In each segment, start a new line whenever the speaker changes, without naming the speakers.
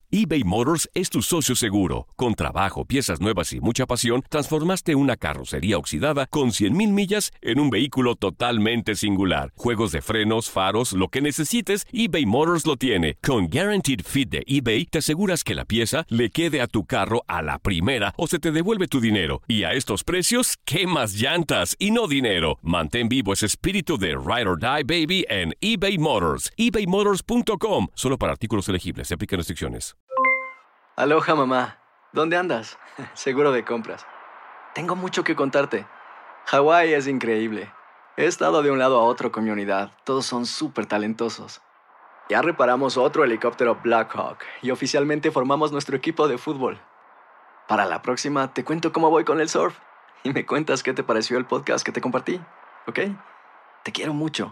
eBay Motors es tu socio seguro. Con trabajo, piezas nuevas y mucha pasión, transformaste una carrocería oxidada con 100,000 millas en un vehículo totalmente singular. Juegos de frenos, faros, lo que necesites, eBay Motors lo tiene. Con Guaranteed Fit de eBay, te aseguras que la pieza le quede a tu carro a la primera o se te devuelve tu dinero. Y a estos precios, ¿qué más llantas y no dinero? Mantén vivo ese espíritu de Ride or Die, baby, en eBay Motors. ebaymotors.com. Solo para artículos elegibles. Se aplican restricciones.
Aloha, mamá. ¿Dónde andas? Seguro de compras. Tengo mucho que contarte. Hawái es increíble. He estado de un lado a otro con mi unidad. Todos son súper talentosos. Ya reparamos otro helicóptero Blackhawk y oficialmente formamos nuestro equipo de fútbol. Para la próxima te cuento cómo voy con el surf y me cuentas qué te pareció el podcast que te compartí, ¿ok? Te quiero mucho.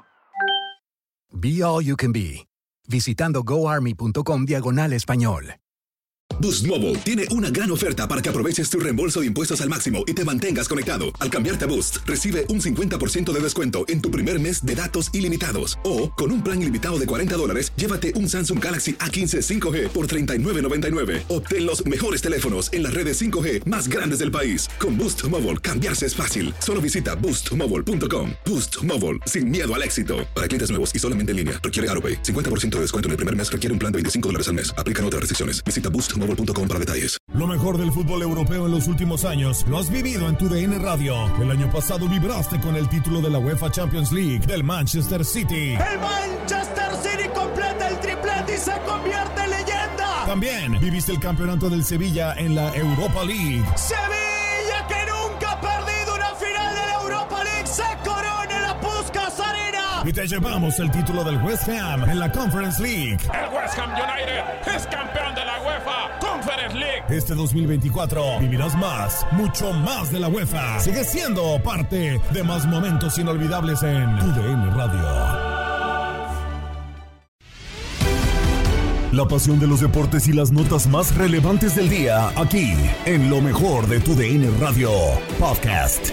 Be All You Can Be, visitando goarmy.com/español.
Boost Mobile tiene una gran oferta para que aproveches tu reembolso de impuestos al máximo y te mantengas conectado. Al cambiarte a Boost, recibe un 50% de descuento en tu primer mes de datos ilimitados. O, con un plan ilimitado de $40, llévate un Samsung Galaxy A15 5G por $39.99. Obtén los mejores teléfonos en las redes 5G más grandes del país. Con Boost Mobile, cambiarse es fácil. Solo visita boostmobile.com. Boost Mobile, sin miedo al éxito. Para clientes nuevos y solamente en línea, requiere AutoPay. 50% de descuento en el primer mes requiere un plan de $25 al mes. Aplican otras restricciones. Visita boostmobile.com para detalles.
Lo mejor del fútbol europeo en los últimos años lo has vivido en tu DN Radio. El año pasado vibraste con el título de la UEFA Champions League del Manchester City.
El Manchester City completa el triplete y se convierte en leyenda.
También viviste el campeonato del Sevilla en la Europa League.
Sevilla, que nunca ha perdido una final de la Europa League, se corona en la Puskás Arena.
Y te llevamos el título del West Ham en la Conference League.
El West Ham United es campeón de la UEFA Conference League.
Este 2024 vivirás más, mucho más de la UEFA. Sigue siendo parte de más momentos inolvidables en tu DN Radio. La pasión de los deportes y las notas más relevantes del día, aquí, en lo mejor de tu DN Radio Podcast.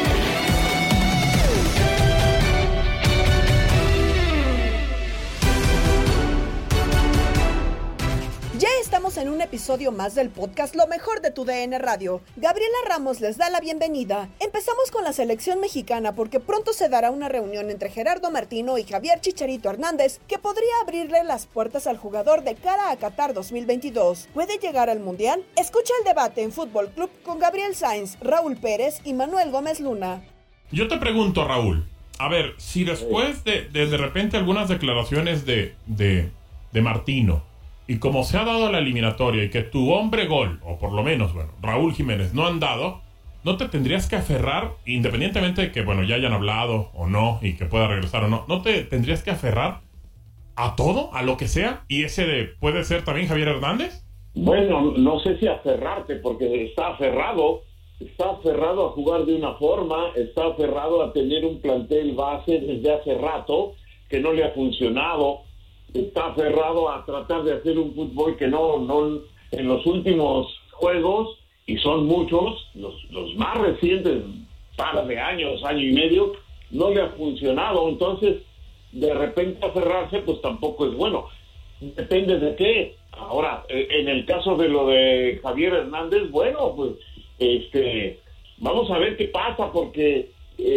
Ya estamos en un episodio más del podcast Lo Mejor de tu DN Radio. Gabriela Ramos les da la bienvenida. Empezamos con la selección mexicana porque pronto se dará una reunión entre Gerardo Martino y Javier Chicharito Hernández que podría abrirle las puertas al jugador de cara a Qatar 2022. ¿Puede llegar al Mundial? Escucha el debate en Fútbol Club con Gabriel Sainz, Raúl Pérez y Manuel Gómez Luna.
Yo te pregunto, Raúl, a ver, si después de repente algunas declaraciones de Martino, y como se ha dado la eliminatoria y que tu hombre gol, o por lo menos, bueno, Raúl Jiménez, no han dado, ¿no te tendrías que aferrar, independientemente de que, bueno, ya hayan hablado o no, y que pueda regresar o no, ¿no te tendrías que aferrar a todo, a lo que sea? ¿Y puede ser también Javier Hernández?
Bueno, no sé si aferrarte, porque está aferrado a jugar de una forma, está aferrado a tener un plantel base desde hace rato, que no le ha funcionado, está aferrado a tratar de hacer un fútbol que no en los últimos juegos, y son muchos, los más recientes, par de años, año y medio, no le ha funcionado. Entonces, de repente aferrarse, pues tampoco es bueno. Depende de qué. Ahora, en el caso de lo de Javier Hernández, bueno, pues, vamos a ver qué pasa, porque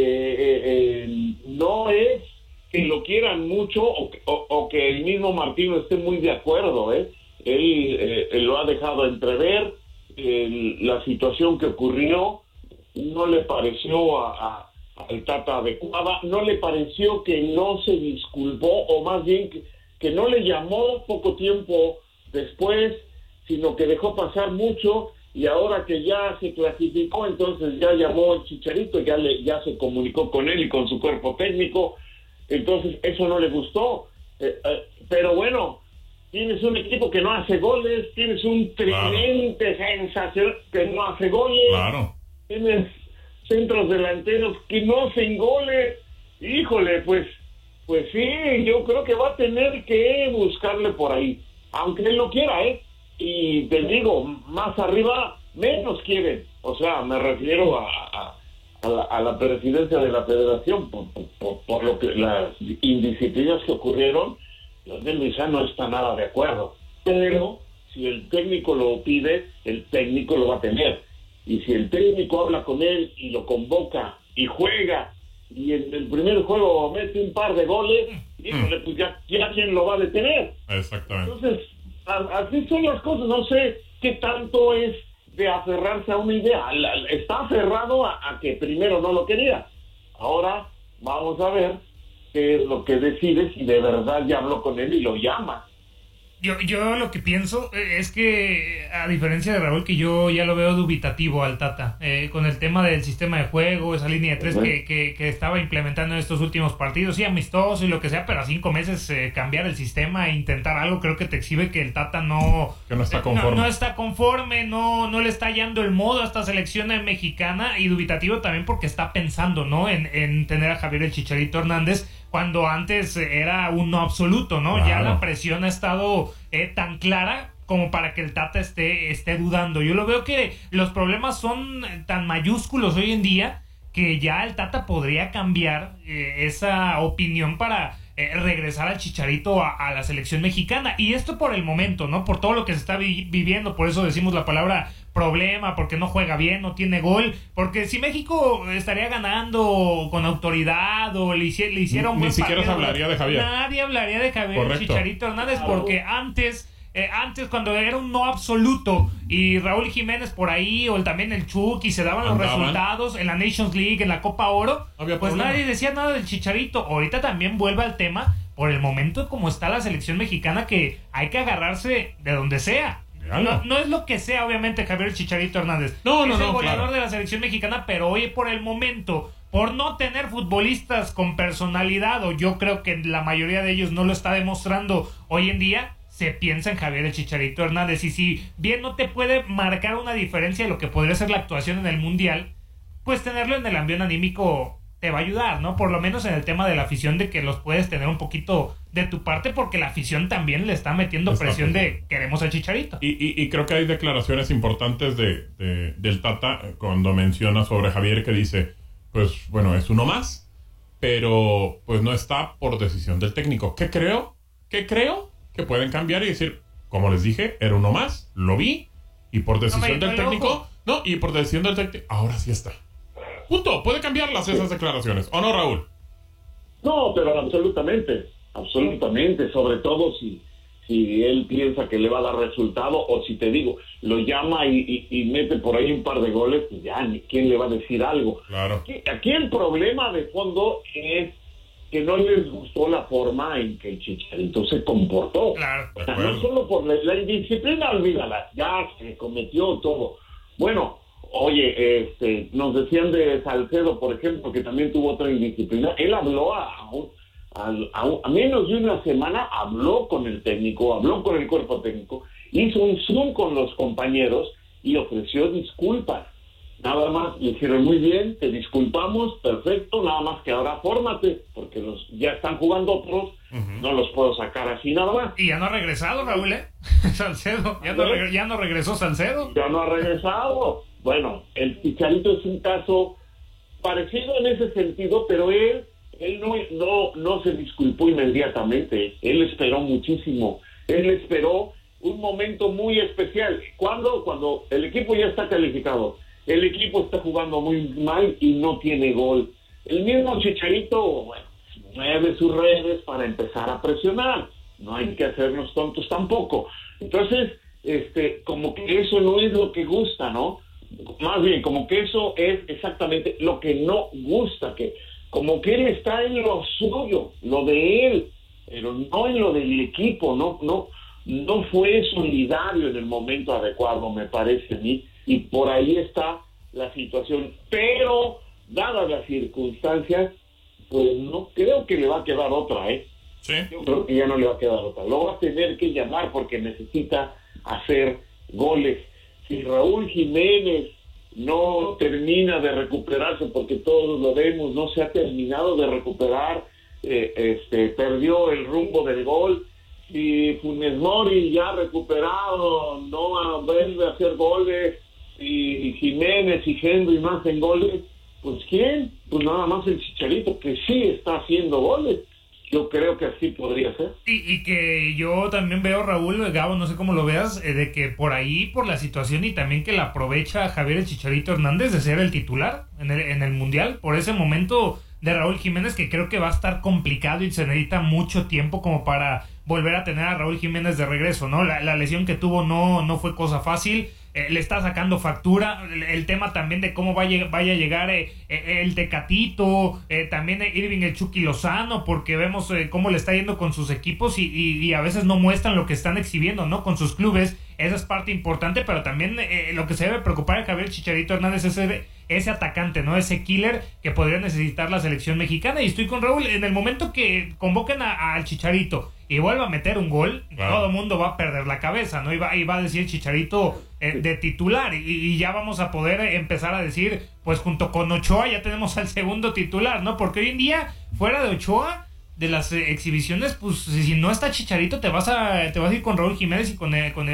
no es que lo quieran mucho o que el mismo Martino esté muy de acuerdo, Él lo ha dejado entrever. La situación que ocurrió no le pareció al Tata adecuada, no le pareció que no se disculpó, o más bien que no le llamó poco tiempo después, sino que dejó pasar mucho, y ahora que ya se clasificó, entonces ya llamó al Chicharito, ya se comunicó con él y con su cuerpo técnico. Entonces eso no le gustó, pero bueno, tienes un equipo que no hace goles, tienes un tridente sensación que no hace goles, claro. Tienes centros delanteros que no hacen goles. Híjole, pues sí, yo creo que va a tener que buscarle por ahí, aunque él no quiera, y te digo, más arriba menos quieren, o sea, me refiero a la presidencia de la federación, por lo que las indisciplinas que ocurrieron. Los del Luisa no está nada de acuerdo, pero Si el técnico lo pide, el técnico lo va a tener. Y si el técnico habla con él y lo convoca y juega, y en el primer juego mete un par de goles, híjole, pues ya quién lo va a detener.
Exactamente.
Entonces, así son las cosas. No sé qué tanto es de aferrarse a una idea. Está aferrado a que primero no lo quería. Ahora vamos a ver qué es lo que decide, si de verdad ya habló con él y lo llama.
Yo lo que pienso es que, a diferencia de Raúl, que yo ya lo veo dubitativo al Tata, con el tema del sistema de juego, esa línea de 3 que estaba implementando en estos últimos partidos, sí, amistoso y lo que sea, pero a 5 meses cambiar el sistema e intentar algo, creo que te exhibe que el Tata no
está conforme.
No está conforme, no le está hallando el modo a esta selección mexicana, y dubitativo también porque está pensando, ¿no?, en tener a Javier el Chicharito Hernández, cuando antes era un no absoluto, ¿no?
Claro.
Ya la presión ha estado tan clara como para que el Tata esté dudando. Yo lo veo que los problemas son tan mayúsculos hoy en día que ya el Tata podría cambiar esa opinión para regresar al Chicharito a la selección mexicana. Y esto por el momento, ¿no? Por todo lo que se está viviendo, por eso decimos la palabra problema, porque no juega bien, no tiene gol, porque si México estaría ganando con autoridad o le hiciera un buen
ni siquiera
partido,
se hablaría de Javier.
Nadie hablaría de Javier.
Correcto.
Chicharito Hernández, porque antes cuando era un no absoluto y Raúl Jiménez por ahí, o también el Chucky, se daban los resultados en la Nations League, en la Copa Oro, pues problema. Nadie decía nada del Chicharito. Ahorita también vuelve al tema por el momento como está la selección mexicana, que hay que agarrarse de donde sea. No es lo que sea, obviamente, Javier Chicharito Hernández. Es el goleador de la selección mexicana, pero hoy por el momento, por no tener futbolistas con personalidad, o yo creo que la mayoría de ellos no lo está demostrando hoy en día, se piensa en Javier el Chicharito Hernández. Y si bien no te puede marcar una diferencia de lo que podría ser la actuación en el Mundial, pues tenerlo en el ambiente anímico te va a ayudar, ¿no? Por lo menos en el tema de la afición, de que los puedes tener un poquito de tu parte, porque la afición también le está metiendo presión de queremos al Chicharito.
Y creo que hay declaraciones importantes del Tata cuando menciona sobre Javier, que dice, pues bueno, es uno más, pero pues no está por decisión del técnico. ¿Qué creo que pueden cambiar y decir, como les dije, era uno más, lo vi, y por decisión del técnico, ahora sí está. Punto. Puede cambiarlas esas declaraciones, ¿o no, Raúl?
No, pero absolutamente, sobre todo si él piensa que le va a dar resultado, o si te digo, lo llama y mete por ahí un par de goles, pues ya, ¿quién le va a decir algo?
Claro.
Aquí el problema de fondo es que no les gustó la forma en que el Chicharito se comportó.
Claro.
O sea, no solo por la indisciplina, olvídala, ya se cometió todo. Bueno, oye, nos decían de Salcedo, por ejemplo, que también tuvo otra indisciplina. Él habló a menos de una semana, habló con el técnico, habló con el cuerpo técnico, hizo un Zoom con los compañeros y ofreció disculpas. Nada más le dijeron, muy bien, te disculpamos, perfecto, nada más que ahora fórmate, porque ya están jugando otros, no los puedo sacar así nada más.
Y ya no ha regresado, Raúl, Salcedo, ya no regresó Salcedo.
Ya no ha regresado. Bueno, el Chicharito es un caso parecido en ese sentido, pero él no se disculpó inmediatamente. Él esperó muchísimo. Él esperó un momento muy especial. Cuando el equipo ya está calificado, el equipo está jugando muy mal y no tiene gol. El mismo Chicharito, bueno, mueve sus redes para empezar a presionar. No hay que hacernos tontos tampoco. Entonces, como que eso no es lo que gusta, ¿no? Más bien, como que eso es exactamente lo que no gusta, que como que él está en lo suyo, lo de él, pero no en lo del equipo, no fue solidario en el momento adecuado, me parece a mí, y por ahí está la situación. Pero, dadas las circunstancias, pues no creo que le va a quedar otra,
Sí.
Yo creo que ya no le va a quedar otra. Lo va a tener que llamar porque necesita hacer goles. Si Raúl Jiménez no termina de recuperarse, porque todos lo vemos, no se ha terminado de recuperar, perdió el rumbo del gol. Si Funes Mori ya recuperado no vuelve a hacer goles, y Jiménez y Henry no hacen goles, pues ¿quién? Pues nada más el Chicharito, que sí está haciendo goles. Yo creo que así podría ser.
Y que yo también veo, Raúl, Gabo, no sé cómo lo veas, de que por ahí, por la situación y también que la aprovecha Javier el Chicharito Hernández de ser el titular en el Mundial, por ese momento de Raúl Jiménez, que creo que va a estar complicado y se necesita mucho tiempo como para volver a tener a Raúl Jiménez de regreso, ¿no? La lesión que tuvo no fue cosa fácil. Le está sacando factura. El tema también de cómo vaya a llegar el Tecatito, también Irving el Chucky Lozano, porque vemos cómo le está yendo con sus equipos y a veces no muestran lo que están exhibiendo, ¿no? Con sus clubes. Esa es parte importante, pero también lo que se debe preocupar a Javier Chicharito Hernández es ese atacante, ¿no? Ese killer que podría necesitar la selección mexicana. Y estoy con Raúl, en el momento que convoquen al Chicharito y vuelva a meter un gol, claro, todo el mundo va a perder la cabeza, ¿no? Y va a decir Chicharito de titular, y ya vamos a poder empezar a decir, pues junto con Ochoa ya tenemos al segundo titular, ¿no? Porque hoy en día, fuera de Ochoa, de las exhibiciones, pues si no está Chicharito, te vas a ir con Raúl Jiménez y con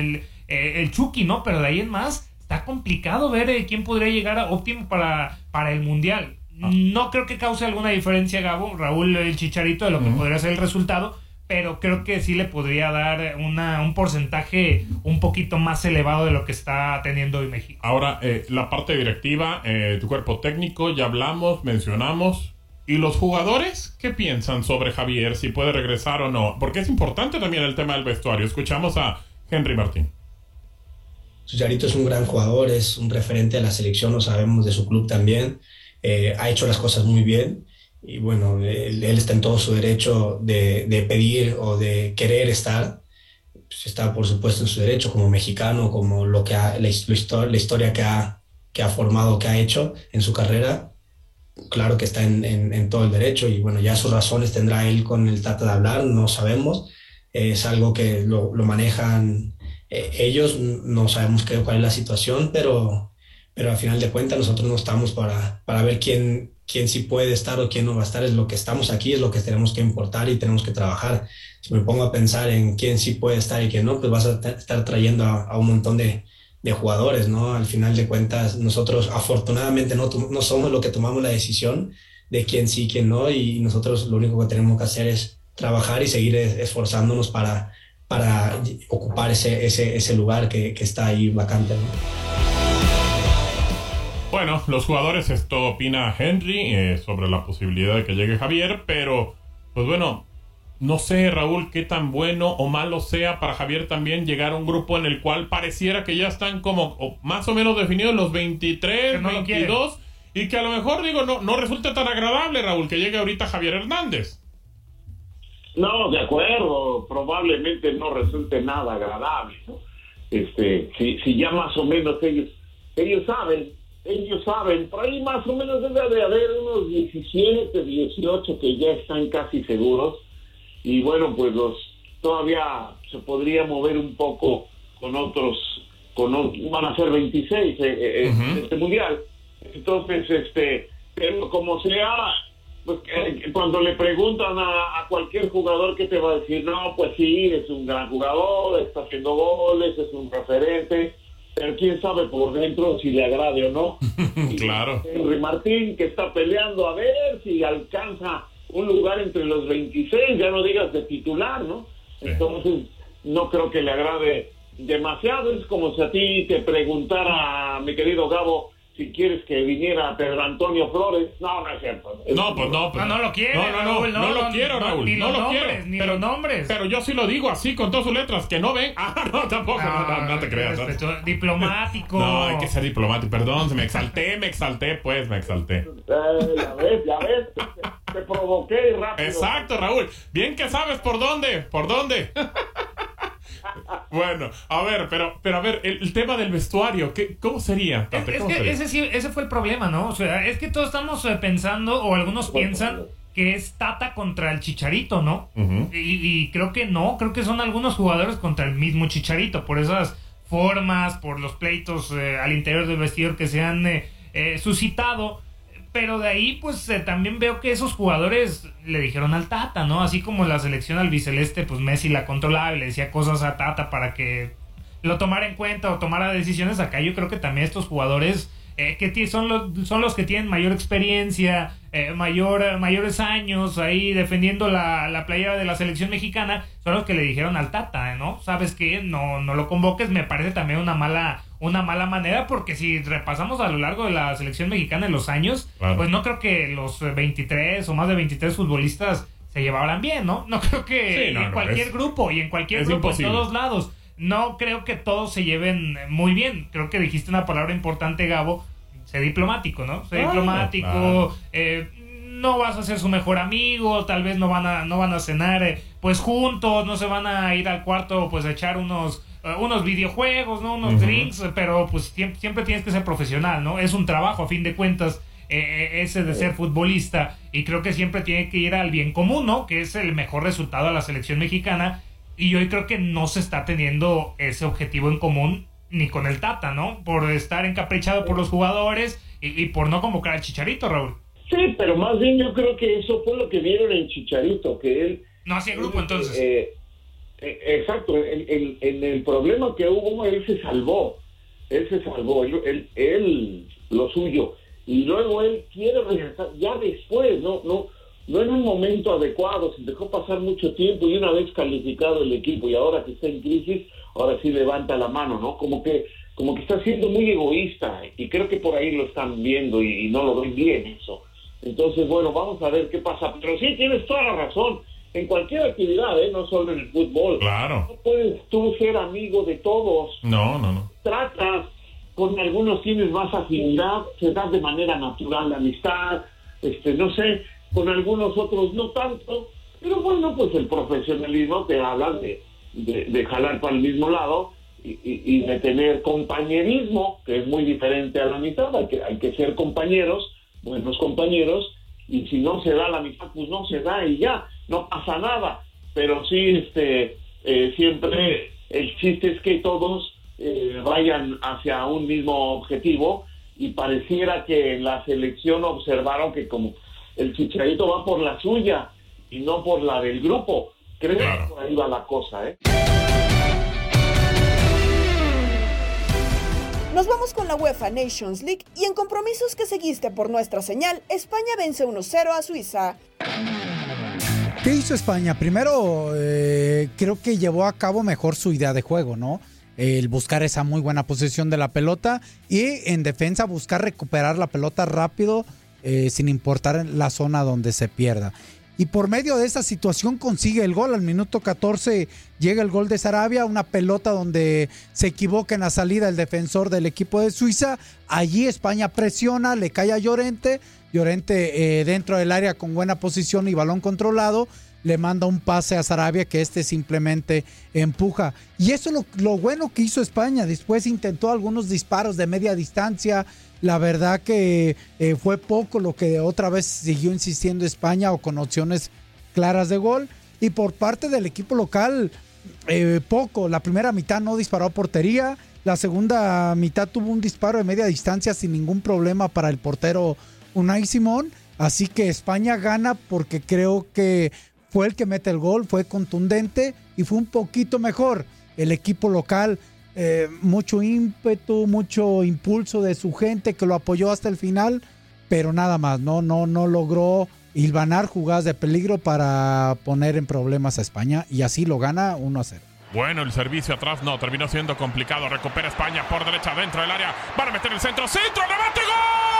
el Chucky, ¿no? Pero de ahí en más, está complicado ver quién podría llegar a óptimo para el Mundial. No creo que cause alguna diferencia, Gabo, Raúl el Chicharito, de lo que podría ser el resultado, pero creo que sí le podría dar un porcentaje un poquito más elevado de lo que está teniendo hoy México.
Ahora, la parte directiva, tu cuerpo técnico, ya hablamos, mencionamos. ¿Y los jugadores qué piensan sobre Javier? Si puede regresar o no. Porque es importante también el tema del vestuario. Escuchamos a Henry Martín.
Chicharito es un gran jugador, es un referente de la selección, lo sabemos, de su club también. Ha hecho las cosas muy bien. Y bueno, él está en todo su derecho de pedir o de querer estar. Pues está, por supuesto, en su derecho como mexicano, como la historia que ha formado, que ha hecho en su carrera. Claro que está en todo el derecho, y bueno, ya sus razones tendrá él con el Tata de hablar, no sabemos. Es algo que lo manejan ellos, no sabemos cuál es la situación, pero al final de cuentas nosotros no estamos para ver quién sí puede estar o quién no va a estar. Es lo que estamos aquí, es lo que tenemos que importar y tenemos que trabajar. Si me pongo a pensar en quién sí puede estar y quién no, pues vas a estar trayendo a un montón de jugadores, ¿no? Al final de cuentas, nosotros afortunadamente no somos los que tomamos la decisión de quién sí y quién no, y nosotros lo único que tenemos que hacer es trabajar y seguir esforzándonos para ocupar ese lugar que está ahí vacante, ¿no?
Bueno, los jugadores, esto opina Henry sobre la posibilidad de que llegue Javier, pero pues bueno, no sé, Raúl, qué tan bueno o malo sea para Javier también llegar a un grupo en el cual pareciera que ya están como más o menos definidos los 23, no 22, y que a lo mejor, no resulta tan agradable, Raúl, que llegue ahorita Javier Hernández.
No, de acuerdo, probablemente no resulte nada agradable, ¿no? Si ya más o menos ellos saben, por ahí más o menos debe de haber unos 17, 18 que ya están casi seguros, y bueno, pues todavía se podría mover un poco con otros, van a ser 26 este mundial. Entonces, pero como sea, pues cuando le preguntan a cualquier jugador, ¿qué te va a decir? No, pues sí, es un gran jugador, está haciendo goles, es un referente, pero quién sabe por dentro si le agrade o no.
Claro.
Henry Martín, que está peleando a ver si alcanza un lugar entre los 26, ya no digas de titular, ¿no? Sí. Entonces, no creo que le agrade demasiado. Es como si a ti te preguntara, mi querido Gabo, si quieres que viniera Pedro Antonio Flores. No es cierto.
No lo quiere.
No lo quiero, Raúl.
Ni
no
los
lo
nombres,
quiero.
Ni los nombres.
Pero yo sí lo digo así, con todas sus letras, que no ven. No, tampoco. No te creas.
Diplomático.
No, hay que ser diplomático. Perdón, me exalté.
Ya ves. Te provoqué rápido.
Exacto, Raúl. Bien que sabes por dónde. Bueno, a ver, pero a ver, el tema del vestuario, ¿cómo sería?
Ese fue el problema, ¿no? O sea, es que todos estamos pensando, o algunos piensan que es Tata contra el Chicharito, ¿no? Uh-huh. Y creo que no, creo que son algunos jugadores contra el mismo Chicharito, por esas formas, por los pleitos al interior del vestidor que se han suscitado. Pero de ahí, pues también veo que esos jugadores le dijeron al Tata, ¿no? Así como la selección albiceleste, pues Messi la controlaba y le decía cosas a Tata para que lo tomara en cuenta o tomara decisiones. Acá yo creo que también estos jugadores que son los que tienen mayor experiencia, mayores años ahí defendiendo la playera de la selección mexicana, son los que le dijeron al Tata, ¿no? ¿Sabes qué? No lo convoques. Me parece también una mala manera, porque si repasamos a lo largo de la selección mexicana en los años, claro, pues no creo que los 23 o más de 23 futbolistas se llevaran bien, ¿no? No creo que en cualquier grupo y en cualquier grupo, imposible, en todos lados, no creo que todos se lleven muy bien. Creo que dijiste una palabra importante, Gabo, sé diplomático, ¿no? Sé diplomático, claro. No vas a ser su mejor amigo, tal vez no van a cenar pues juntos, no se van a ir al cuarto pues a echar unos videojuegos, ¿no? Unos drinks, pero pues siempre tienes que ser profesional, ¿no? Es un trabajo a fin de cuentas, ese de ser futbolista, y creo que siempre tiene que ir al bien común, ¿no? Que es el mejor resultado de la selección mexicana, y hoy creo que no se está teniendo ese objetivo en común ni con el Tata, ¿no? Por estar encaprichado por los jugadores y por no convocar al Chicharito, Raúl.
Sí, pero más bien yo creo que eso fue lo que vieron en Chicharito, que él...
No hacía grupo, entonces.
Exacto, en el problema que hubo, él se salvó, él lo suyo, y luego él quiere regresar ya después, no en un momento adecuado, se dejó pasar mucho tiempo, y una vez calificado el equipo y ahora que está en crisis, ahora sí levanta la mano, ¿no? Como que está siendo muy egoísta, y creo que por ahí lo están viendo y no lo ven bien eso. Entonces, bueno, vamos a ver qué pasa, pero sí, tienes toda la razón. En cualquier actividad, no solo en el fútbol.
Claro.
No puedes tú ser amigo de todos.
No.
Tratas, con algunos tienes más afinidad, se da de manera natural la amistad, no sé, con algunos otros no tanto, pero bueno, pues el profesionalismo te habla de jalar para el mismo lado y de tener compañerismo, que es muy diferente a la amistad. Hay que ser compañeros, buenos compañeros, y si no se da la amistad, pues no se da y ya, no pasa nada. Pero sí, siempre el chiste es que todos vayan hacia un mismo objetivo, y pareciera que en la selección observaron que como el Chicharito va por la suya y no por la del grupo. Creo que por ahí va la cosa,
Nos vamos con la UEFA Nations League, y en compromisos que seguiste por nuestra señal, España vence 1-0 a Suiza.
¿Qué hizo España? Primero, creo que llevó a cabo mejor su idea de juego, ¿no? El buscar esa muy buena posesión de la pelota, y en defensa buscar recuperar la pelota rápido, sin importar la zona donde se pierda. Y por medio de esa situación consigue el gol. Al minuto 14 llega el gol de Sarabia, una pelota donde se equivoca en la salida el defensor del equipo de Suiza. Allí España presiona, le cae a Llorente. Llorente dentro del área con buena posición y balón controlado, le manda un pase a Sarabia que simplemente empuja. Y eso es lo bueno que hizo España. Después intentó algunos disparos de media distancia. La verdad que fue poco lo que otra vez siguió insistiendo España, o con opciones claras de gol. Y por parte del equipo local, poco. La primera mitad no disparó a portería. La segunda mitad tuvo un disparo de media distancia sin ningún problema para el portero Unai Simón. Así que España gana porque creo que fue el que mete el gol, fue contundente y fue un poquito mejor. El equipo local, mucho ímpetu, mucho impulso de su gente que lo apoyó hasta el final, pero nada más, no logró hilvanar jugadas de peligro para poner en problemas a España, y así lo gana 1-0.
Bueno, el servicio atrás terminó siendo complicado. Recupera España por derecha dentro del área. Van a meter el centro, remate, ¡gol!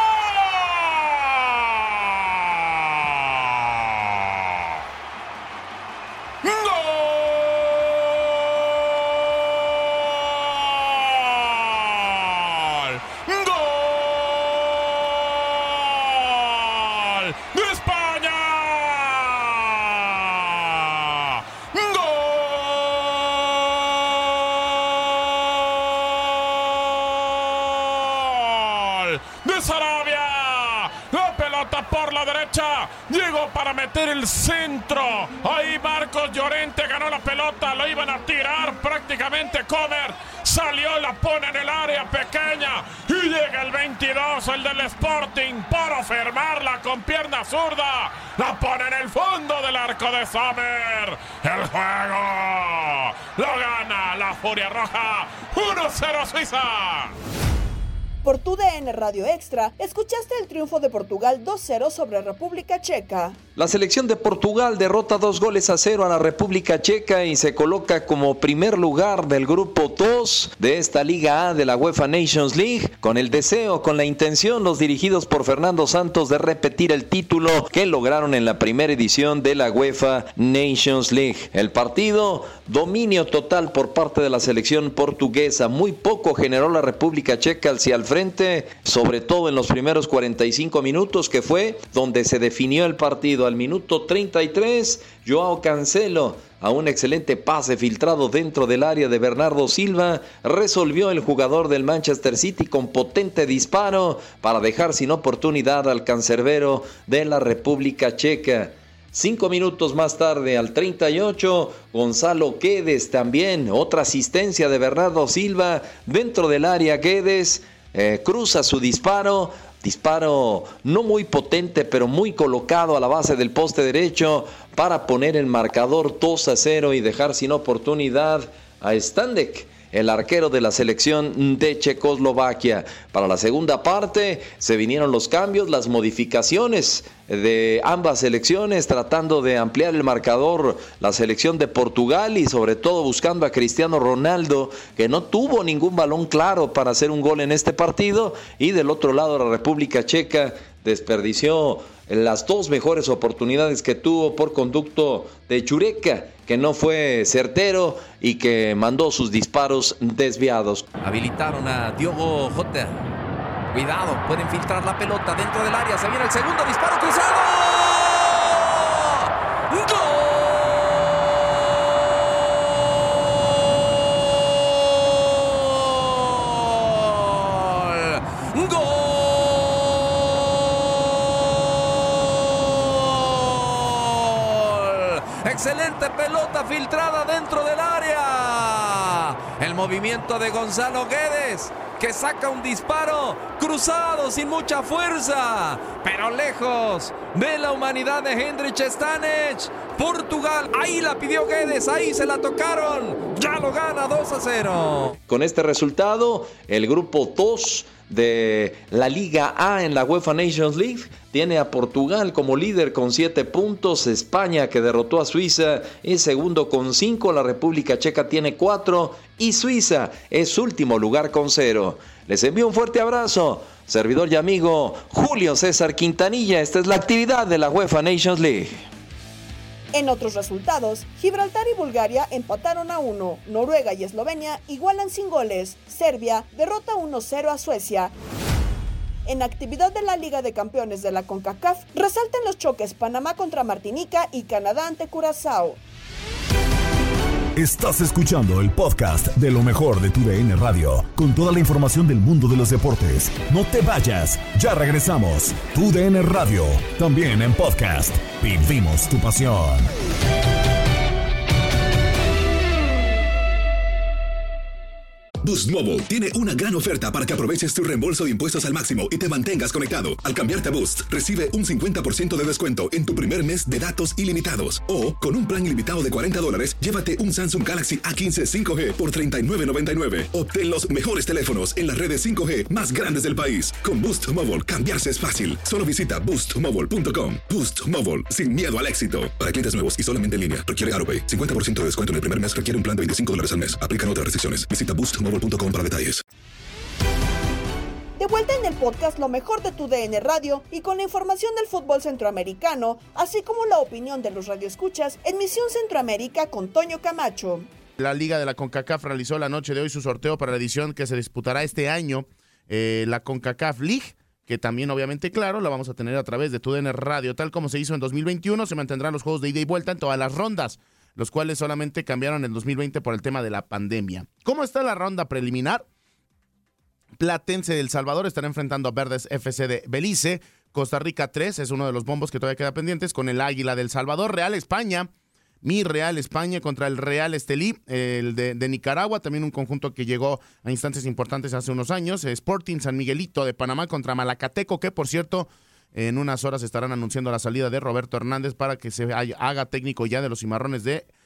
Llegó para meter el centro. Ahí Marcos Llorente ganó la pelota. Lo iban a tirar prácticamente. Comer salió, la pone en el área pequeña. Y llega el 22, el del Sporting, para firmarla con pierna zurda. La pone en el fondo del arco de Sommer. El juego lo gana la Furia Roja. 1-0 Suiza.
Por tu DN Radio Extra, escuchaste el triunfo de Portugal 2-0 sobre República Checa.
La selección de Portugal derrota 2-0 a la República Checa y se coloca como primer lugar del grupo 2 de esta Liga A de la UEFA Nations League, con el deseo, con la intención, los dirigidos por Fernando Santos, de repetir el título que lograron en la primera edición de la UEFA Nations League. El partido, dominio total por parte de la selección portuguesa. Muy poco generó la República Checa hacia el frente, sobre todo en los primeros 45 minutos, que fue donde se definió el partido. Al minuto 33, Joao Cancelo, a un excelente pase filtrado dentro del área de Bernardo Silva, resolvió el jugador del Manchester City con potente disparo para dejar sin oportunidad al cancerbero de la República Checa. 5 minutos más tarde, al 38, Gonzalo Guedes también, otra asistencia de Bernardo Silva dentro del área. Guedes cruza su disparo no muy potente, pero muy colocado a la base del poste derecho para poner el marcador 2-0 y dejar sin oportunidad a Standek, el arquero de la selección de Checoslovaquia. Para la segunda parte se vinieron los cambios, las modificaciones de ambas selecciones, tratando de ampliar el marcador la selección de Portugal y sobre todo buscando a Cristiano Ronaldo, que no tuvo ningún balón claro para hacer un gol en este partido, y del otro lado la República Checa desperdició las dos mejores oportunidades que tuvo por conducto de Chureka, que no fue certero y que mandó sus disparos desviados. Habilitaron a Diogo Jota. Cuidado, pueden filtrar la pelota dentro del área. Se viene el segundo disparo cruzado. ¡Gol! ¡Gol! Excelente pelota filtrada dentro del área. El movimiento de Gonzalo Guedes, que saca un disparo cruzado sin mucha fuerza, pero lejos de la humanidad de Hendrik Stanec. Portugal, ahí la pidió Guedes, ahí se la tocaron, ya lo gana 2-0. Con este resultado, el grupo 2 de la Liga A en la UEFA Nations League tiene a Portugal como líder con 7 puntos, España, que derrotó a Suiza, es segundo con 5, la República Checa tiene 4 y Suiza es último lugar con 0. Les envío un fuerte abrazo, servidor y amigo Julio César Quintanilla. Esta es la actividad de la UEFA Nations League.
En otros resultados, Gibraltar y Bulgaria empataron a 1, Noruega y Eslovenia igualan sin goles, Serbia derrota 1-0 a Suecia. En actividad de la Liga de Campeones de la CONCACAF, resaltan los choques Panamá contra Martinica y Canadá ante Curazao.
Estás escuchando el podcast de lo mejor de tu DN Radio, con toda la información del mundo de los deportes. No te vayas, ya regresamos. Tu DN Radio, también en podcast. Vivimos tu pasión.
Boost Mobile tiene una gran oferta para que aproveches tu reembolso de impuestos al máximo y te mantengas conectado. Al cambiarte a Boost, recibe un 50% de descuento en tu primer mes de datos ilimitados. O, con un plan ilimitado de $40, llévate un Samsung Galaxy A15 5G por $39.99. Obtén los mejores teléfonos en las redes 5G más grandes del país. Con Boost Mobile, cambiarse es fácil. Solo visita boostmobile.com. Boost Mobile, sin miedo al éxito. Para clientes nuevos y solamente en línea, requiere AroPay. 50% de descuento en el primer mes requiere un plan de $25 al mes. Aplican otras restricciones. Visita boostmobile.com para detalles.
De vuelta en el podcast Lo Mejor de tu DN Radio y con la información del fútbol centroamericano, así como la opinión de los radioescuchas en Misión Centroamérica con Toño Camacho.
La Liga de la CONCACAF realizó la noche de hoy su sorteo para la edición que se disputará este año, la CONCACAF League, que también obviamente, claro, la vamos a tener a través de tu DN Radio. Tal como se hizo en 2021, se mantendrán los juegos de ida y vuelta en todas las rondas, los cuales solamente cambiaron en 2020 por el tema de la pandemia. ¿Cómo está la ronda preliminar? Platense de El Salvador estará enfrentando a Verdes FC de Belice. Costa Rica 3 es uno de los bombos que todavía queda pendientes con el Águila del Salvador. Real España, mi Real España contra el Real Estelí, el de Nicaragua, también un conjunto que llegó a instancias importantes hace unos años. Sporting San Miguelito de Panamá contra Malacateco, que por cierto, en unas horas estarán anunciando la salida de Roberto Hernández para que se haga técnico ya de los Cimarrones de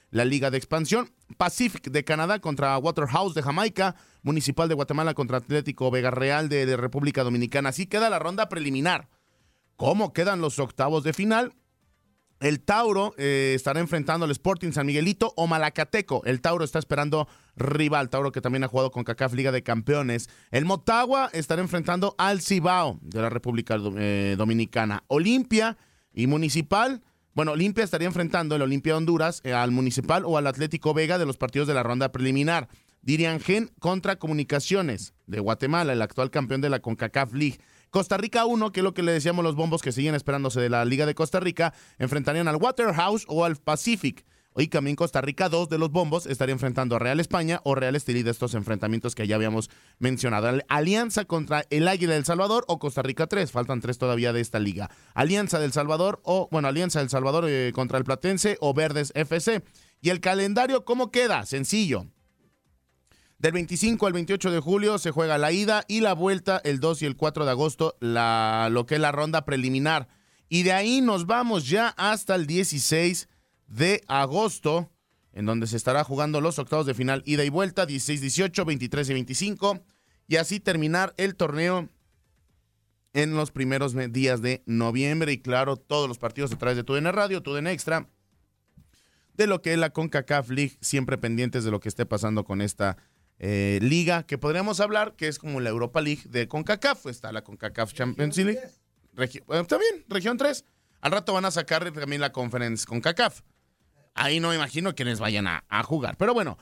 la Liga de Expansión. Pacific de Canadá contra Waterhouse de Jamaica. Municipal de Guatemala contra Atlético Vega Real de República Dominicana. Así queda la ronda preliminar. ¿Cómo quedan los octavos de final? El Tauro estará enfrentando al Sporting San Miguelito o Malacateco. El Tauro está esperando rival. Tauro que también ha jugado con CACAF Liga de Campeones. El Motagua estará enfrentando al Cibao de la República Dominicana. Olimpia y Municipal. Bueno, Olimpia estaría enfrentando el Olimpia de Honduras al Municipal o al Atlético Vega de los partidos de la ronda preliminar. Diriangén contra Comunicaciones de Guatemala, el actual campeón de la CONCACAF League. Costa Rica 1, que es lo que le decíamos los bombos que siguen esperándose de la Liga de Costa Rica, enfrentarían al Waterhouse o al Pacific. Hoy también Costa Rica 2 de los bombos estaría enfrentando a Real España o Real Estelí de estos enfrentamientos que ya habíamos mencionado. Alianza contra el Águila del Salvador o Costa Rica 3, faltan 3 todavía de esta liga. Alianza del Salvador contra el Platense o Verdes FC. Y el calendario, ¿cómo queda? Sencillo. Del 25 al 28 de julio se juega la ida y la vuelta el 2 y el 4 de agosto, lo que es la ronda preliminar. Y de ahí nos vamos ya hasta el 16 de agosto, en donde se estará jugando los octavos de final, ida y vuelta, 16-18, 23 y 25, y así terminar el torneo en los primeros días de noviembre. Y claro, todos los partidos a través de TUDN Radio, TUDN Extra, de lo que es la CONCACAF League, siempre pendientes de lo que esté pasando con esta liga, que podríamos hablar que es como la Europa League de CONCACAF. Está la CONCACAF Champions League, también, región 3. Al rato van a sacar también la Conference CONCACAF. Ahí no me imagino quienes vayan a jugar. Pero bueno,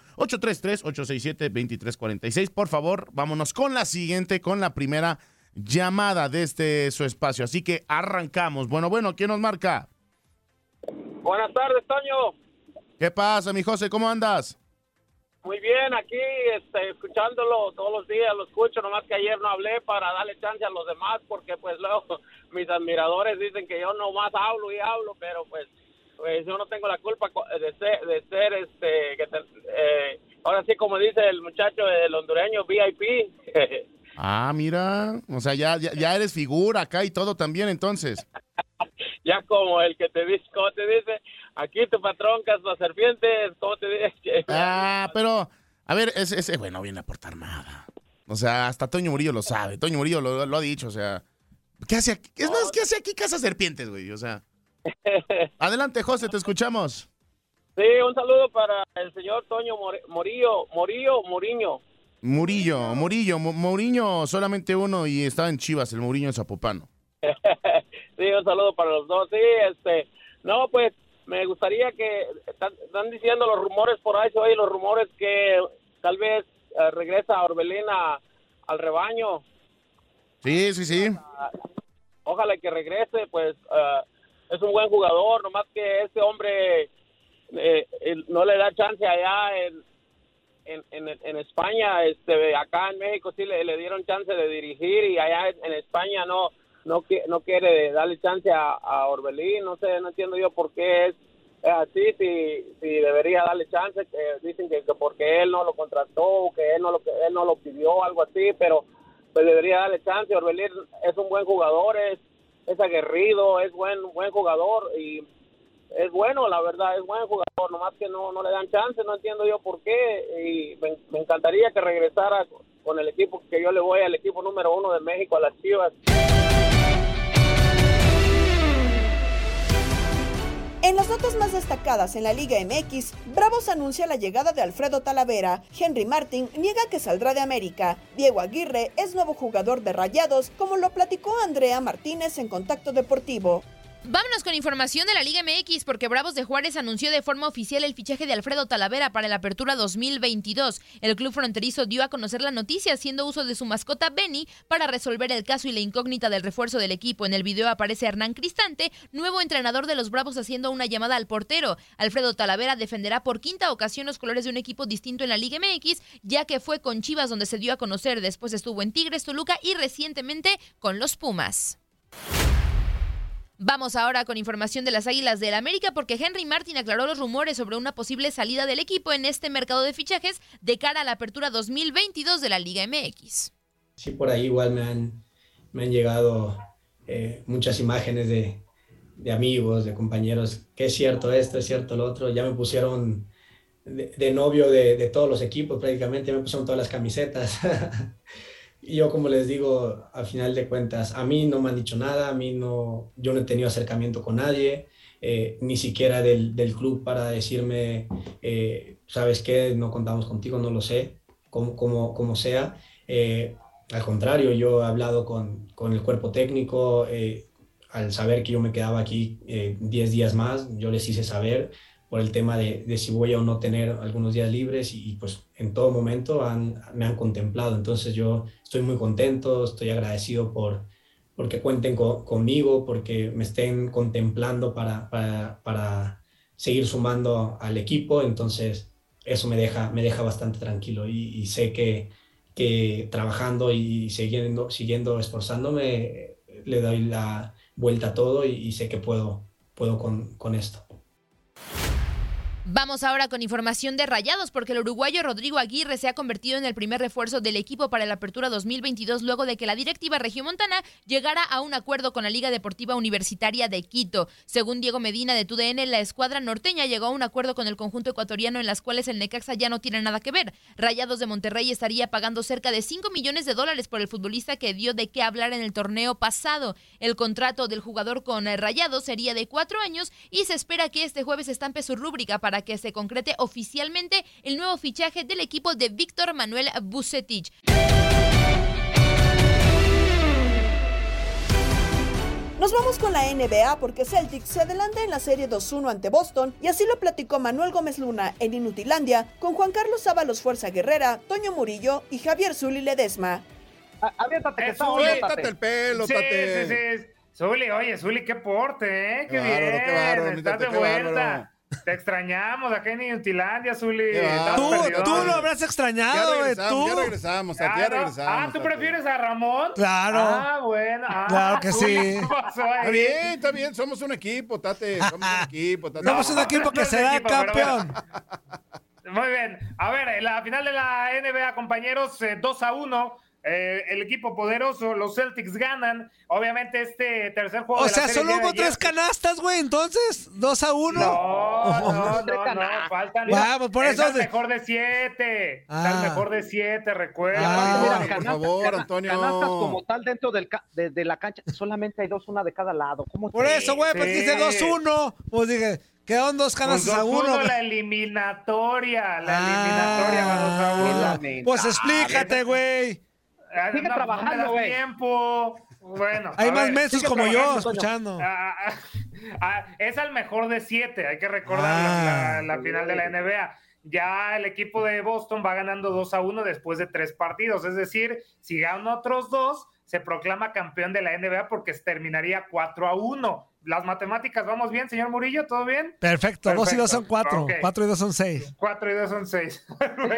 833-867-2346. Por favor, vámonos con la siguiente, con la primera llamada de su espacio. Así que arrancamos. Bueno, ¿quién nos marca?
Buenas tardes, Toño.
¿Qué pasa, mi José? ¿Cómo andas?
Muy bien, aquí escuchándolo todos los días, lo escucho, nomás que ayer no hablé para darle chance a los demás, porque pues luego mis admiradores dicen que yo nomás hablo y hablo, pero pues yo no tengo la culpa de ser ahora sí, como dice el muchacho, el hondureño, VIP.
Ah, mira, o sea, ya eres figura acá y todo también, entonces.
Ya como el que te dice, ¿cómo te dice? Aquí tu patrón caza serpientes, ¿cómo te dice?
Pero, a ver, ese güey no viene a aportar nada. O sea, hasta Toño Murillo lo sabe. Toño Murillo lo ha dicho, o sea. ¿Qué hace aquí? Es más, ¿qué hace aquí caza serpientes, güey? O sea. Adelante, José, te escuchamos.
Sí, un saludo para el señor Toño Mourinho.
Mourinho, solamente uno y estaba en Chivas, el Mourinho Zapopano.
Sí, un saludo para los dos. Sí, no, pues me gustaría que están diciendo los rumores por ahí, oye, los rumores que tal vez regresa Orbelín al rebaño.
Sí.
Ojalá que regrese, pues es un buen jugador, nomás que ese hombre no le da chance allá en España. Acá en México sí le dieron chance de dirigir y allá en España no quiere darle chance a Orbelín. No entiendo yo por qué es así, si debería darle chance. Dicen que porque él no lo contrató, que él no lo pidió, algo así, pero pues debería darle chance. Orbelín es un buen jugador, es aguerrido, es buen jugador y es bueno, la verdad, es buen jugador, nomás que no le dan chance. No entiendo yo por qué, y me encantaría que regresara con el equipo que yo le voy, al equipo número 1 de México, a las Chivas.
En las notas más destacadas en la Liga MX, Bravos anuncia la llegada de Alfredo Talavera, Henry Martin niega que saldrá de América, Diego Aguirre es nuevo jugador de Rayados, como lo platicó Andrea Martínez en Contacto Deportivo.
Vámonos con información de la Liga MX porque Bravos de Juárez anunció de forma oficial el fichaje de Alfredo Talavera para la apertura 2022. El club fronterizo dio a conocer la noticia haciendo uso de su mascota Benny para resolver el caso y la incógnita del refuerzo del equipo. En el video aparece Hernán Cristante, nuevo entrenador de los Bravos, haciendo una llamada al portero. Alfredo Talavera defenderá por quinta ocasión los colores de un equipo distinto en la Liga MX, ya que fue con Chivas donde se dio a conocer, después estuvo en Tigres, Toluca y recientemente con los Pumas. Vamos ahora con información de las Águilas del América porque Henry Martin aclaró los rumores sobre una posible salida del equipo en este mercado de fichajes de cara a la apertura 2022 de la Liga MX.
Sí, por ahí igual me han llegado muchas imágenes de amigos, de compañeros, que es cierto esto, es cierto lo otro. Ya me pusieron de novio de todos los equipos, prácticamente me pusieron todas las camisetas. Y yo, como les digo, al final de cuentas, a mí no me han dicho nada, yo no he tenido acercamiento con nadie, ni siquiera del club para decirme, ¿sabes qué? No contamos contigo, no lo sé, como sea. Al contrario, yo he hablado con el cuerpo técnico, al saber que yo me quedaba aquí 10 días más, yo les hice saber por el tema de si voy a o no tener algunos días libres y pues en todo momento me han contemplado. Entonces yo estoy muy contento, estoy agradecido porque cuenten conmigo, porque me estén contemplando para seguir sumando al equipo. Entonces eso me deja bastante tranquilo y sé que trabajando y siguiendo esforzándome le doy la vuelta a todo y sé que puedo con esto.
Vamos ahora con información de Rayados, porque el uruguayo Rodrigo Aguirre se ha convertido en el primer refuerzo del equipo para la apertura 2022 luego de que la directiva regiomontana llegara a un acuerdo con la Liga Deportiva Universitaria de Quito. Según Diego Medina de TUDN, la escuadra norteña llegó a un acuerdo con el conjunto ecuatoriano en las cuales el Necaxa ya no tiene nada que ver. Rayados de Monterrey estaría pagando cerca de $5 millones por el futbolista que dio de qué hablar en el torneo pasado. El contrato del jugador con Rayados sería de 4 años y se espera que este jueves estampe su rúbrica para que se concrete oficialmente el nuevo fichaje del equipo de Víctor Manuel Vucetich.
Nos vamos con la NBA porque Celtics se adelanta en la serie 2-1 ante Boston y así lo platicó Manuel Gómez Luna en Inutilandia con Juan Carlos Ábalos Fuerza Guerrera, Toño Murillo y Javier Zuli Ledesma.
Aviéntate,
suéltate el pelo, tate.
Sí. Zuli, oye, Zuli, qué porte, ¿eh? Qué
bárbaro,
bien,
qué bárbaro,
estás de
qué
vuelta.
bárbaro.
Te extrañamos acá en Inutilandia, Zuli.
Tú lo habrás extrañado, güey.
Ya regresamos.
¿Tú prefieres a Ramón?
Claro.
Bueno.
Claro que sí.
Está bien. Somos un equipo, tate. Somos
un equipo que será campeón.
Muy bien. A ver, la final de la NBA, compañeros, 2-1. El equipo poderoso, los Celtics ganan. Obviamente este tercer juego
de
la serie.
O sea, solo hubo 3 canastas, güey, entonces, 2-1.
No, faltan.
Vamos, por eso.
Es el mejor de 7. Es el mejor de 7, recuerda.
Por favor, Antonio.
Canastas
como tal dentro de la cancha, solamente hay 2, una de cada lado.
Por eso, güey, pues dice 2-1. Pues dije, quedaron 2 canastas a 1.
La eliminatoria ganó 2-1.
Pues explícate, güey.
Sigue trabajando, güey.
Tiempo. Bueno,
hay más mensos como yo escuchando.
Es al mejor de 7, hay que recordar la final de la NBA. Ya el equipo de Boston va ganando 2-1 después de 3 partidos. Es decir, si ganan otros 2, se proclama campeón de la NBA porque se terminaría 4-1. Las matemáticas, ¿vamos bien, señor Murillo? ¿Todo bien?
Perfecto. 2 y 2 son 4. Okay. 4 y 2 son 6.
4 y 2 son 6.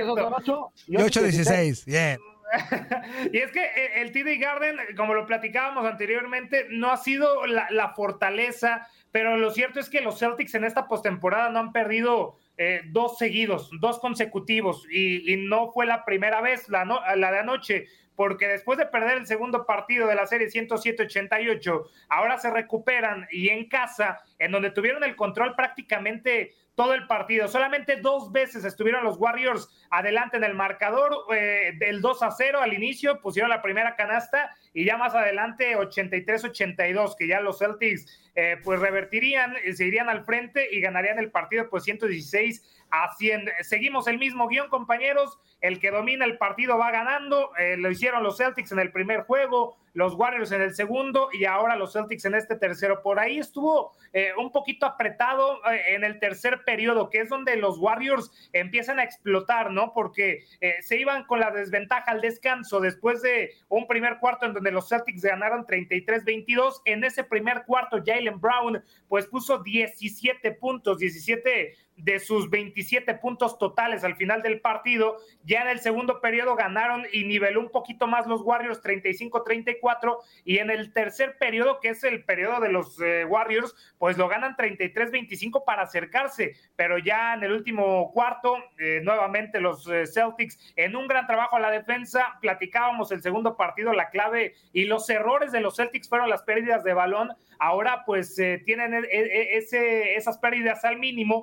Y 8 16. Bien.
Y es que el TD Garden, como lo platicábamos anteriormente, no ha sido la fortaleza, pero lo cierto es que los Celtics en esta postemporada no han perdido 2 seguidos, 2 consecutivos, y no fue la primera vez, la de anoche, porque después de perder el segundo partido de la serie 107-88, ahora se recuperan y en casa, en donde tuvieron el control prácticamente todo el partido. Solamente 2 veces estuvieron los Warriors adelante en el marcador, del 2-0 al inicio, pusieron la primera canasta y ya más adelante 83-82, que ya los Celtics pues revertirían, se irían al frente y ganarían el partido pues 116-100. Seguimos el mismo guión, compañeros. El que domina el partido va ganando. Lo hicieron los Celtics en el primer juego, los Warriors en el segundo y ahora los Celtics en este tercero. Por ahí estuvo un poquito apretado en el tercer periodo, que es donde los Warriors empiezan a explotar, ¿no? Porque se iban con la desventaja al descanso después de un primer cuarto en donde los Celtics ganaron 33-22. En ese primer cuarto, Jaylen Brown pues puso 17 puntos, 17 de sus 27 puntos totales al final del partido. Ya en el segundo periodo ganaron y niveló un poquito más los Warriors, 35-34, y en el tercer periodo, que es el periodo de los Warriors, pues lo ganan 33-25 para acercarse, pero ya en el último cuarto, nuevamente los Celtics en un gran trabajo a la defensa. Platicábamos el segundo partido, la clave y los errores de los Celtics fueron las pérdidas de balón. Ahora pues tienen esas pérdidas al mínimo y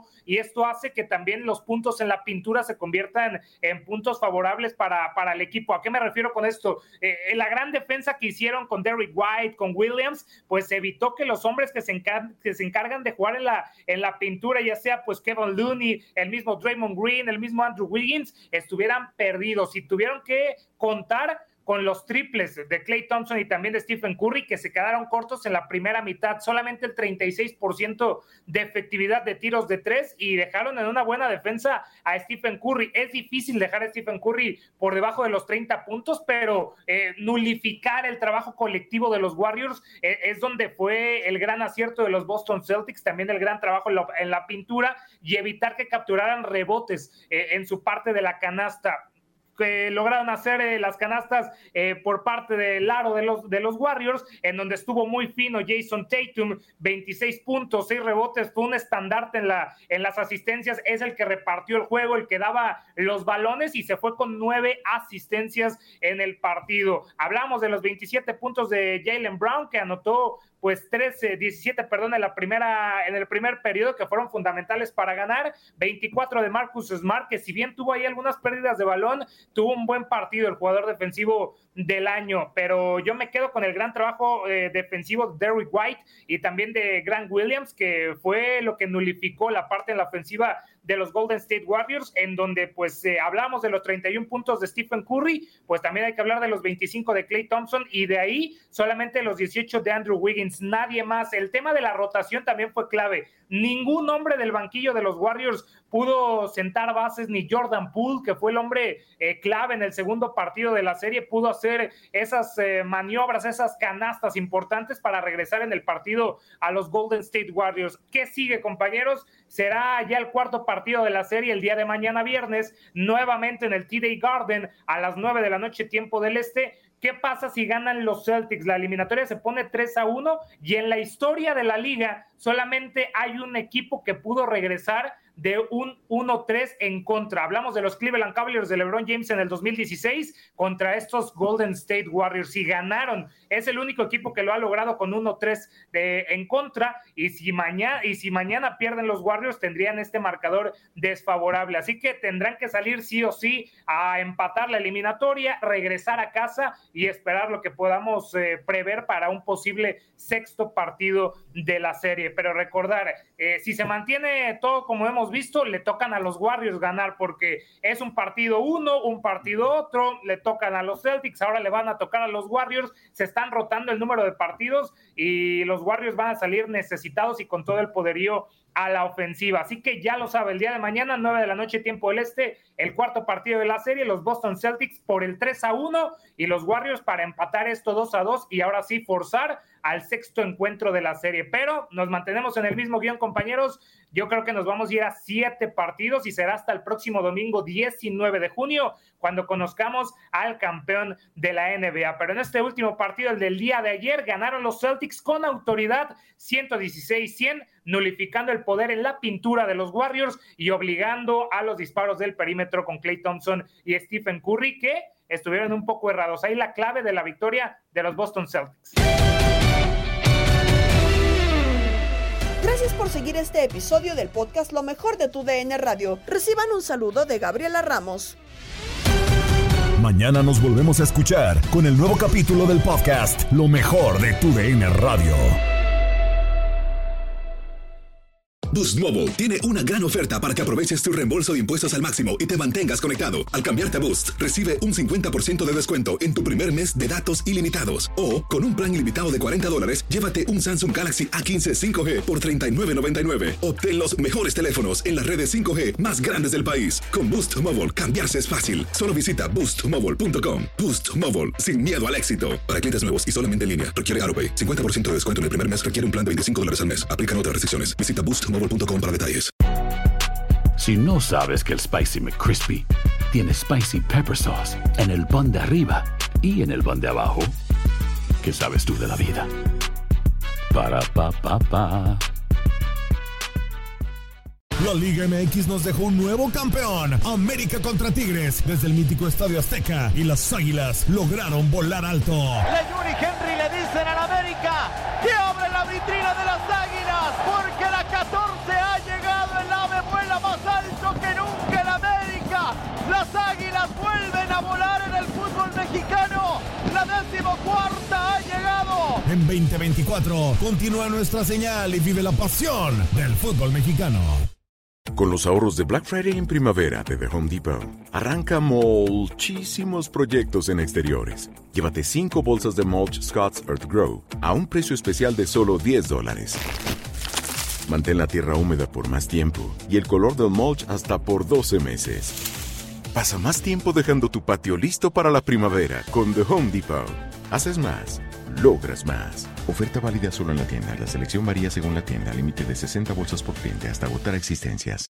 esto hace que también los puntos en la pintura se conviertan en puntos favorables para el equipo. ¿A qué me refiero con esto? La gran defensa que hicieron con Derrick White, con Williams, pues evitó que los hombres que se encargan de jugar en la pintura, ya sea pues Kevin Looney, el mismo Draymond Green, el mismo Andrew Wiggins, estuvieran perdidos y tuvieron que contar con los triples de Klay Thompson y también de Stephen Curry, que se quedaron cortos en la primera mitad, solamente el 36% de efectividad de tiros de 3 y dejaron en una buena defensa a Stephen Curry. Es difícil dejar a Stephen Curry por debajo de los 30 puntos, pero nulificar el trabajo colectivo de los Warriors es donde fue el gran acierto de los Boston Celtics, también el gran trabajo en la pintura y evitar que capturaran rebotes en su parte de la canasta. Que lograron hacer las canastas por parte del aro de los Warriors, en donde estuvo muy fino Jason Tatum, 26 puntos, 6 rebotes, fue un estandarte en las asistencias, es el que repartió el juego, el que daba los balones y se fue con 9 asistencias en el partido. Hablamos de los 27 puntos de Jaylen Brown, que anotó pues 17 en el primer periodo, que fueron fundamentales para ganar. 24 de Marcus Smart, que si bien tuvo ahí algunas pérdidas de balón, tuvo un buen partido, el jugador defensivo del año, pero yo me quedo con el gran trabajo defensivo de Derrick White y también de Grant Williams, que fue lo que nulificó la parte en la ofensiva de los Golden State Warriors, en donde pues hablamos de los 31 puntos de Stephen Curry, pues también hay que hablar de los 25 de Klay Thompson y de ahí solamente los 18 de Andrew Wiggins, nadie más. El tema de la rotación también fue clave. Ningún hombre del banquillo de los Warriors pudo sentar bases, ni Jordan Poole, que fue el hombre clave en el segundo partido de la serie, pudo hacer esas maniobras, esas canastas importantes para regresar en el partido a los Golden State Warriors. ¿Qué sigue, compañeros? Será ya el cuarto partido de la serie el día de mañana viernes, nuevamente en el TD Garden a las 9 de la noche, tiempo del este. ¿Qué pasa si ganan los Celtics? La eliminatoria se pone 3-1 y en la historia de la liga solamente hay un equipo que pudo regresar de un 1-3 en contra. Hablamos de los Cleveland Cavaliers de LeBron James en el 2016 contra estos Golden State Warriors y ganaron. Es el único equipo que lo ha logrado con 1-3 en contra y si mañana pierden los Warriors tendrían este marcador desfavorable. Así que tendrán que salir sí o sí a empatar la eliminatoria, regresar a casa y esperar lo que podamos prever para un posible sexto partido de la serie. Pero recordar, si se mantiene todo como hemos visto, le tocan a los Warriors ganar porque es un partido uno, un partido otro, le tocan a los Celtics, ahora le van a tocar a los Warriors, se están rotando el número de partidos y los Warriors van a salir necesitados y con todo el poderío a la ofensiva. Así que ya lo sabe, el día de mañana, 9 de la noche, tiempo del este, el cuarto partido de la serie, los Boston Celtics por el 3-1 y los Warriors para empatar esto 2-2 y ahora sí forzar al sexto encuentro de la serie. Pero nos mantenemos en el mismo guión, compañeros. Yo creo que nos vamos a ir a 7 partidos y será hasta el próximo domingo 19 de junio cuando conozcamos al campeón de la NBA. Pero en este último partido, el del día de ayer, ganaron los Celtics con autoridad 116-100, nulificando el poder en la pintura de los Warriors y obligando a los disparos del perímetro con Klay Thompson y Stephen Curry, que estuvieron un poco errados. Ahí la clave de la victoria de los Boston Celtics.
Gracias por seguir este episodio del podcast Lo Mejor de tu DN Radio. Reciban un saludo de Gabriela Ramos.
Mañana nos volvemos a escuchar con el nuevo capítulo del podcast Lo Mejor de tu DN Radio.
Boost Mobile tiene una gran oferta para que aproveches tu reembolso de impuestos al máximo y te mantengas conectado. Al cambiarte a Boost, recibe un 50% de descuento en tu primer mes de datos ilimitados. O, con un plan ilimitado de $40, llévate un Samsung Galaxy A15 5G por $39.99. Obtén los mejores teléfonos en las redes 5G más grandes del país. Con Boost Mobile, cambiarse es fácil. Solo visita boostmobile.com. Boost Mobile, sin miedo al éxito. Para clientes nuevos y solamente en línea, requiere AutoPay. 50% de descuento en el primer mes requiere un plan de $25 al mes. Aplican otras restricciones. Visita boostmobile.com para detalles.
Si no sabes que el Spicy McCrispy tiene Spicy Pepper Sauce en el pan de arriba y en el pan de abajo, ¿qué sabes tú de la vida? Para, pa, pa, pa.
La Liga MX nos dejó un nuevo campeón. América contra Tigres desde el mítico Estadio Azteca y las Águilas lograron volar alto.
Yuri Henry le dicen al América que abre la vitrina de las Águilas porque la 14 ha llegado, el ave vuela
En 2024, continúa nuestra señal y vive la pasión del fútbol mexicano.
Con los ahorros de Black Friday en primavera de The Home Depot, arranca muchísimos proyectos en exteriores. Llévate 5 bolsas de mulch Scott's Earth Grow a un precio especial de solo $10. Mantén la tierra húmeda por más tiempo y el color del mulch hasta por 12 meses. Pasa más tiempo dejando tu patio listo para la primavera con The Home Depot. Haces más, logras más. Oferta válida solo en la tienda. La selección varía según la tienda. Límite de 60 bolsas por cliente hasta agotar existencias.